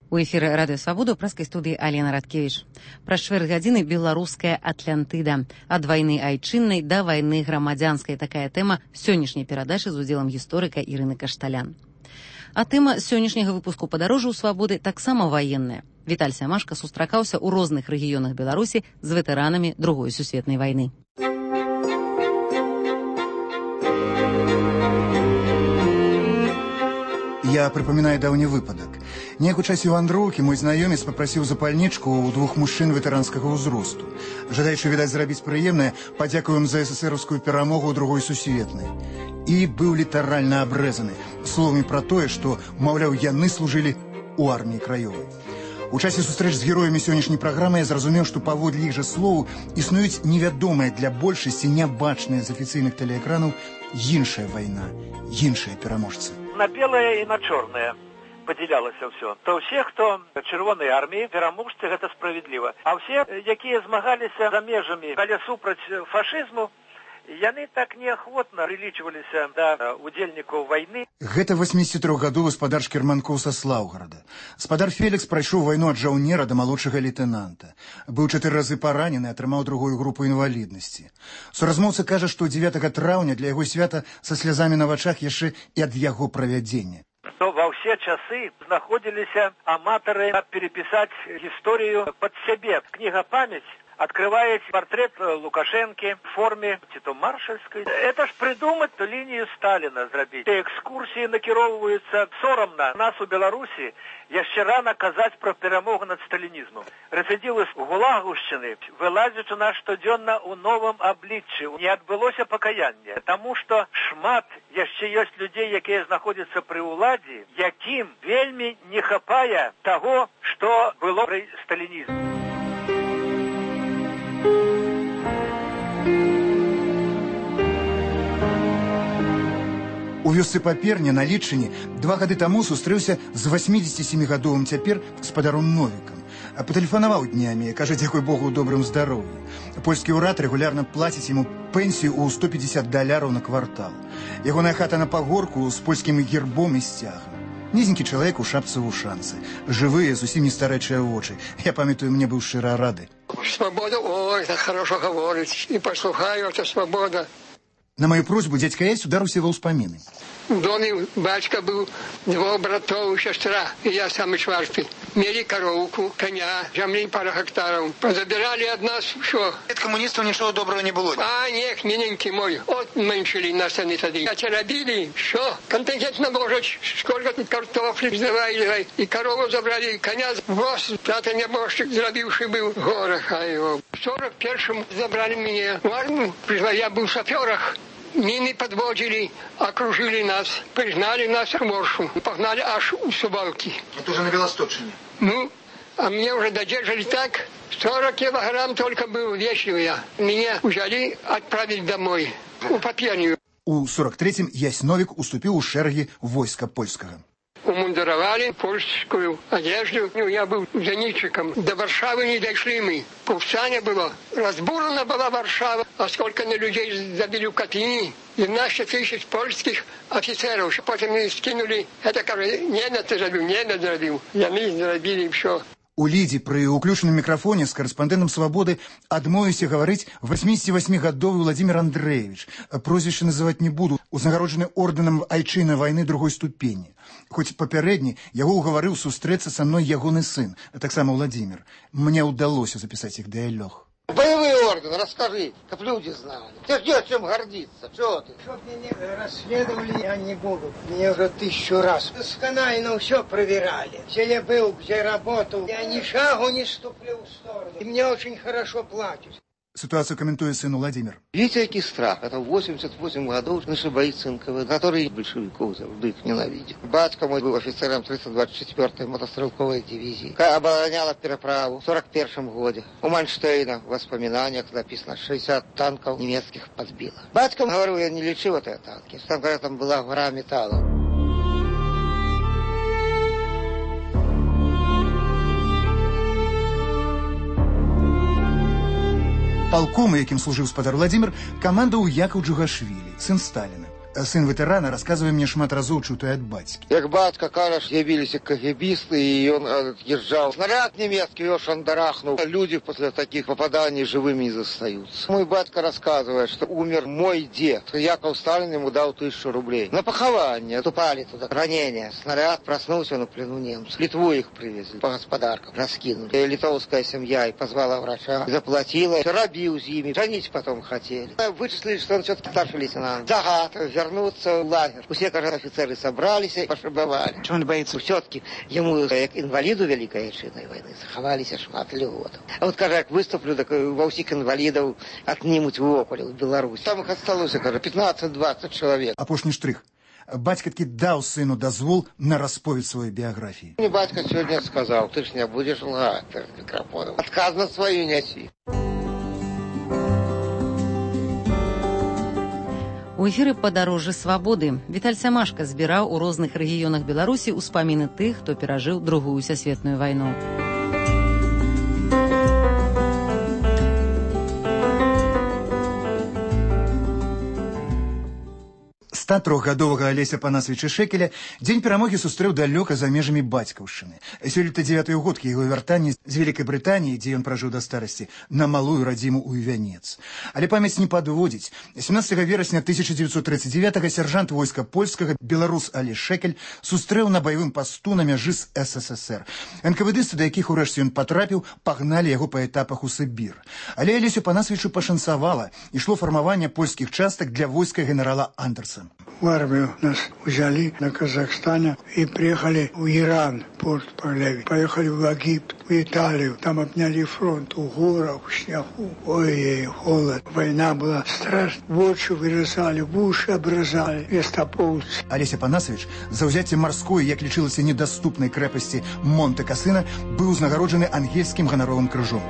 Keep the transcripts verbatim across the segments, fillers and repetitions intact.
У эфіры радыё Свабода ў праскай студыі Алена Радкевіч. Праз чвэрць гадзіны беларуская Атлантыда. Ад вайны айчыннай да вайны грамадзянскай. Такая тэма сённяшняй перадачы з удзелам гісторыка Ірыны Кашталян. А тэма сённяшняга выпуску падарожжа ў Свабоды таксама ваенная. Віталь Сямашка сустракаўся ў розных рэгіёнах Беларусі з ветэранамі Другой сусветнай вайны. Я припоминаю давний выпадок. Неяк у часе вандроўкі мой знаёмец папрасіў запальнічку ў двух мужчын ветэранскага ўзросту. Жадаючы, відаць, зрабіць прыемнае, падзякуем за эсэсэраўскую перамогу ў Другой сусветнай. І быў літаральна абрэзаны словамі пра тое, што, маўляў, яны служылі ў арміі краёвай. У часе сустрэч з героямі сённяшняй праграмы я зразумеў, што паводле іх жа слоў існуюць невядомыя для большасці нябачныя з афіцыйных тэлеэкранаў іншая вайна, іншыя пераможцы. На белое и на черное поделялось все. То все, кто Червоной армии, пераможцы, это справедливо. А все, якія змагались за межами, але супраць фашизму, яны так неохотно прилічваліся да удзельнікаў вайны. Гэта восьмидесятитрохгадовы спадар Шкерманкоў са Слаўгарада. Спадар Фелікс прайшоў вайну ад жаўнера да малодшага лейтэнанта. Быў чатыры разы паранены, атрымаў другую групу інваліднасці. Суразмоўца кажа, што дзевятага траўня для яго свята са слязамі на вачах яшчэ і ад яго правядзення. Но во все часы находились аматоры переписать историю под себе. Книга «Память» открывает портрет Лукашенко в форме тито маршальской. Это ж придумать линию Сталина зробить. Экскурсии накіроўваюцца соромно. Нас у Беларуси яшчэ рано казаць про перамогу над сталинизмом. Рецидивы з Гулагушчыны вылазят у нас штодзённа у новом обличчі. Не адбылося пакаяння. Тому что шмат яшчэ ёсць людей, якія знаходзяцца при уладзе, якім вельмі не хапае того, что было при сталинизме. У вёсцы Паперня на Літчыне два гады таму сустрэўся з восьмидесятисемигадовым цяпер спадаром Новікам. Патэлефанаваў днямі, кажа, дзякуй Богу, у добрым здароўі. Польскі ўрад рэгулярна плаціць яму пенсію ў сто пятьдесят даляраў на квартал. Ягоная хата на пагорку з польскім гербом і сцягам. Нізенькі чалавек у шапцы вушанцы. Жывыя, зусім не старэчыя вочы. Я памятаю, мне быў шчыра рады. Свобода, ой, так хорошо говорить. И послухаю, это свобода. На мою просьбу дядька Ясь ударился во ўспаміны. В доме бацька был, два братов и сестра, и я самый чварты. Мели коровку, коня, земли пару гектаров. Позабирали от нас все. От коммунистов ничего доброго не было. А, нет, миленький мой, отменшили нас они тогда. А робили, все, контингент наложить, сколько картофли сдавали, и корову забрали, и коня воз, тата небожчик зробивший был, гороха его. В сорок первом забрали меня в армию, я был в шоферах. Мины подводили, окружили нас, пригнали нас в Моршу, погнали аж у Сувалки. Это уже на Белосточине. Ну, а мне уже додержали так, сорок килограмм только был весил я. Меня взяли отправить домой, у Паперню. У сорок третьем Ясь Новик уступил у шерги войска польского. Умундировали польскую одежду. Я был зенитчиком. До Варшавы не дошли мы. Повстание было. Разбурена была Варшава. А сколько на людей забили в Катыни. двенадцать тысяч польских офицеров. Потом мы скинули. Это, кажется, немец забил, немец забил. Я мы забили все. У Лідзі пры ўключаным мікрафоне з карэспандэнтам «Свабоды» адмовіўся гаварыць восьмидесятивосьмигадовы Владимир Андреевич. Прозвішча называць не буду. Узнагароджаны ордэнам айчыннай вайны другой ступені. Хоць папярэдні яго ўгаварыў сустрэцца са мной ягоны сын, таксама Владимир. Мне ўдалося запісаць іх дыялог. Боевой орден, расскажи, как люди знали. Ты где чем гордиться? Чего ты? Чтоб меня расследовали, я не буду. Мне уже тысячу раз. Досконально все проверяли. Где я был, где работал. Я ни шагу не ступлю в сторону. И мне очень хорошо платят. Ситуацию комментует сын Владимир. Видите, какой страх? Это восемьдесят восемь годов наши боится эн ка вэ, который большевиков завжди их ненавидит. Батька мой был офицером тридцать двадцать четвёртой мотострелковой дивизии. Обороняла переправу в сорок первом году. У Манштейна в воспоминаниях написано, шестьдесят танков немецких подбило. Батька, говорю, я не лечил эти танки. Там, говорят, там была гора металла. Палком, якім служыў спадар Владимир, камандаў Якаў Джугашвілі, сын Сталіна. сын ветэрана, расказвае мне шмат разоў чутае ад бацькі. Як бацька кажа, з'явіліся кагебісты, і ён ад'язджаў. Снаряд немецкі его шандарахнув. Люди после таких попаданий живыми не застаются. Мой батька рассказывает, что умер мой дед. Яков Сталин ему дал тысячу рублей. На похование. Тупали туда. Ранение. Снаряд проснулся на плену немцев. Литву их привезли. По господаркам раскинули. И литовская семья и позвала врача. И заплатила. Рабил с ними. Женить потом хотели. Вычислили, что он все-таки старший лейтенант. Загад. Вернуться в лагерь. Все, кажется, офицеры собрались и пошибовали. Что он боится? Все-таки ему, как инвалиду Великой Отечественной войны, заховались шмат льготов. А вот, кажется, как выступлю, так во всех инвалидов отнимут в ополе в Беларуси. Там их осталось, кажется, пятнадцать-двадцать человек. Апошні штрих. Бацька таки даў сыну дазвол на расповед сваёй біяграфіі. Мне батька сегодня сказал, ты ж не будешь лгать перед микрофоном. Отказ на свою неси. У эфіры «Падарожжа свабоды» Віталь Сямашка збіраў у розных рэгіёнах Беларусі ўспаміны тых, хто перажыў Другую сусветную вайну. ста трохгадовага Алеся Панасавіча Шэкеля дзень перамогі сустрэў далёка за межамі бацькаўшчыны. Сёлета дзевятыя ўгодкі яго вяртання з Вялікай Брытаніі, дзе ён пражыў да старасці, на малую радзіму ў Івянец. Але памяць не падводзіць. сямнаццатага верасня тысяча дзевяцьсот тридцать девятага сяржант войска польскага беларус Алесь Шэкель сустрэў на баявым пасту на мяжы з эс эс эс эр. эн ка вэ дысты, да якіх урэшце ён патрапіў, пагналі яго па этапах у Сібір. Але Алесю Панасавічу пашанцавала. Ішло фармаванне польскіх частак для войска генерала Андерсена. В армию нас взяли на Казахстане и приехали в Иран, порт Парлеви. Поехали в Египет, в Италию. Там обняли фронт у горах, в снегу. Ой, холод. Война была страшная. В очи вырезали, в уши обрезали. Вестополцы. Алеся Панасавіч за ўзяцце марской, як лічылася недаступнай крэпасці Монте-Касына, быў узнагароджаны ангельскім ганаровым крыжом.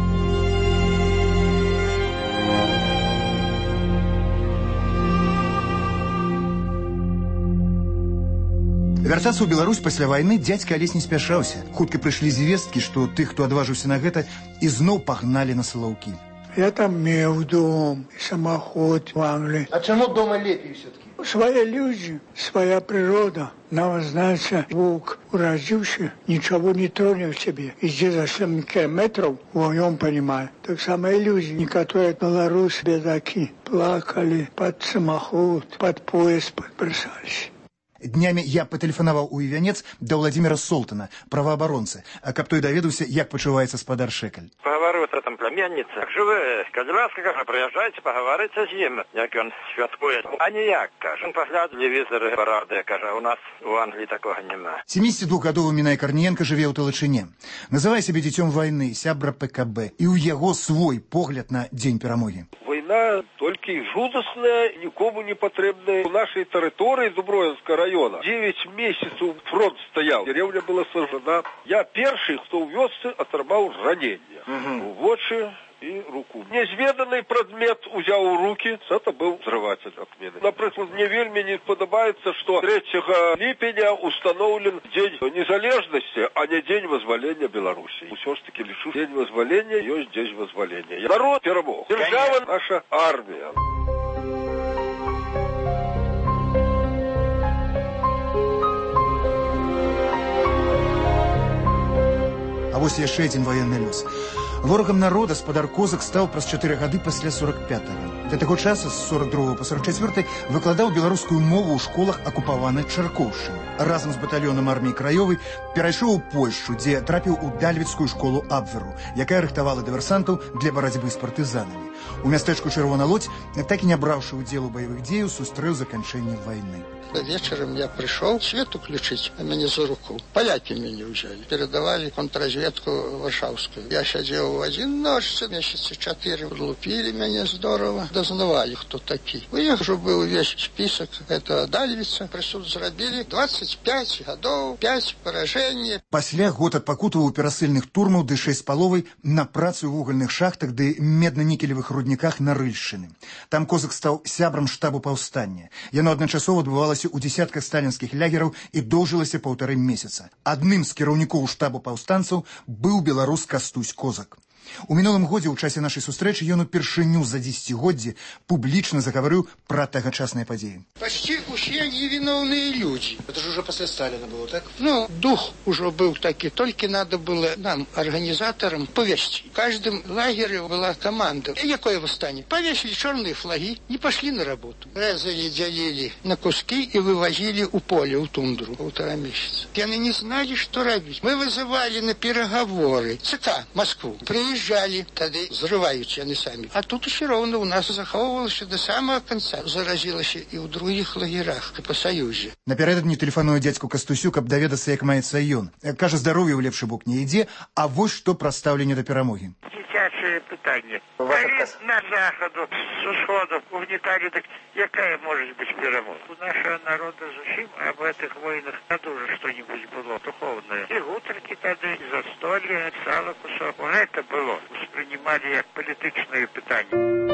Вяртацца ў Беларусь пасля вайны дзядзька Алесь не спяшаўся. Хутка прыйшлі звесткі, што тых, хто адважыўся на гэта, ізноў пагналі на Салаўкі. Я там меў дом, самоход в Англии. А чему дома лепей все-таки? Свои люди, своя природа. Нам, знаете, волк уродился, ничего не тронет в себе. Иди за семь километров, вдвоем понимаю. Так самые люди, некоторые белорусы, бедаки, плакали под самоход, под поезд подбросались. Днямі я патэлефанаваў у Івянец да Владимира Солтана, праваабаронцы, каб той даведаўся, як пачуваецца спадар Шэкель. Паговорю с там племянница. Живе, кожен раз, кажа, приїжджайте, поговорите з ним, як він святкує. А ніяк, каже, він погляд телевізор, поради, каже, у нас у Англії такого нема. сямідзесятидвухгадовы Мінай Карніенка жыве ў Талачыне. Называе сябе дзіцём вайны, сябра пэ ка бэ. І ў яго свой погляд на дзень перамогі. Война тільки жудасная, нікому не потрібна. У нашій території Дубровинського району девять месяцев фронт стоял, деревня была сожжена. Я первый, кто в вёсцы оторвал ранение угу. в очи и руку. Незведанный предмет взял в руки, это был взрыватель от мины. Например, мне вельми не подобается, что третьего липеня установлен День незалежности, а не День вызволения Беларуси. Все ж таки лишу День вызволения, есть День вызволения. Народ перемог. Держава наша армия. А вось яшчэ адзін ваенны лёс. Ворагам народа спадар Козак стаў праз чатыры гады пасля сорок пятага. Для таго часу з сорок другога па сорок чацвёрты выкладаў беларускую мову ў школах акупаванай Чаркоўшчыны. Разам з батальёнам арміі краёвай перайшоў у Польшчу, дзе трапіў у Дальвіцкую школу Абверу, якая рыхтавала дыверсантаў для барацьбы з партызанамі. У мястэчку Чырвона Лодзь, так і не браўшы ўдзел у баявых дзеяў, сустрэў заканчэнне вайны. Вечером я пришел, свет уключить, а меня за руку. Поляки меня взяли. Передавали контрразведку Варшавскую. Я сидел в один ночь, месяца четыре лупили меня здорово. Дознавали, кто такие. У них уже был весь список. Это Дальвица. Присуд зрабили. двадцать пять годов, пять поражений. Пасля год адпакутаваў у перасыльных турмаў ды шэсць з паловай на працу ў вугальных шахтах ды медна-нікелевых рудніках на Рыльшчыны. Там Козак стаў сябрам штабу паўстання. Яно адначасова адбывалася у десятках сталінскіх лягераў і доўжылася паўтары месяца. Адным з кіраўнікоў штабу паўстанцаў быў беларус Кастусь Козак. У мінулым годзе ў часе нашай сустрэчы ён упершыню за дзесяцігоддзі публічна загаварыў пра тагачасныя падзеі. Почти усе невиновные люди. Это же уже после Сталина было, так? Ну, дух уже был такой, только надо было нам, организаторам, повесить. В каждом лагере была команда. И какое восстание? Повесили черные флаги, не пошли на работу. Резали, делили на куски и вывозили у поля, у тундру, полтора месяца. И они не знали, что робить. Мы вызывали на переговоры ЦК Москву. Приезжали, тогда взрываются они сами. А тут еще ровно у нас заховывалось до самого конца. Заразилось и в других лагерях по Союзе. Напярэдадні тэлефаную дзядзьку Кастусю, каб даведацца, як маецца ён. Кажа, здароўе ў лепшы бок не ідзе, а вось што пра стаўленне да перамогі. Дзіцячае пытанне. Калі на захаду, з усходу угнеталі, так якая можа быць перамога? У нашего народа зусім об этих войнах не дуже что-нибудь было духовное. И гутарки тады, и застолье, сало кусок. Вот это было. Воспринимали як політичне питання.